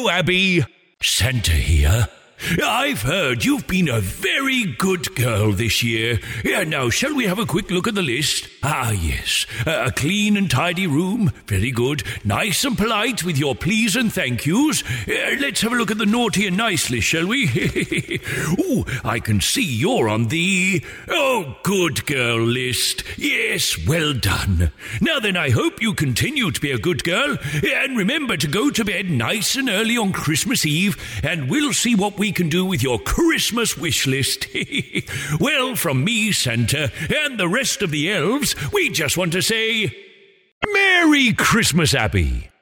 Hello, Abby. Santa here. I've heard you've been a very good girl this year. Now, shall we have a quick look at the list? Yes. A clean and tidy room. Very good. Nice and polite with your please and thank yous. Let's have a look at the naughty and nice list, shall we? I can see you're on the good girl list. Yes, well done. Now then, I hope you continue to be a good girl. And remember to go to bed nice and early on Christmas Eve, and we'll see what we can do with your Christmas wish list. Well, from me, Santa, and the rest of the elves, we just want to say, Merry Christmas, Abby!